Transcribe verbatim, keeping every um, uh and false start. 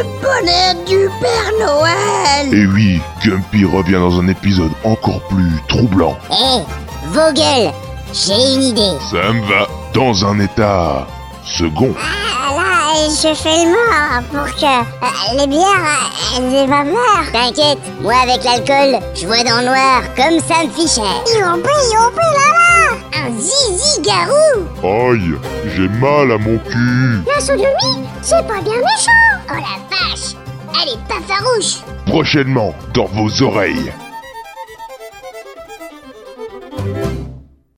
le bonnet du Père Noël. Et oui, Gumpy revient dans un épisode encore plus troublant. Hé, hey, vos gueules, j'ai une idée. Ça me va. Dans un état second. Ah, là, je fais le mort pour que euh, les bières, elles aient pas peur. T'inquiète, moi avec l'alcool, je vois dans le noir comme ça me fichait. Youpi, youpi, là-là. Un zizi garou. Aïe, j'ai mal à mon cul. La sodomie, c'est pas bien méchant. Oh la vache, elle est pas farouche. Prochainement, dans vos oreilles.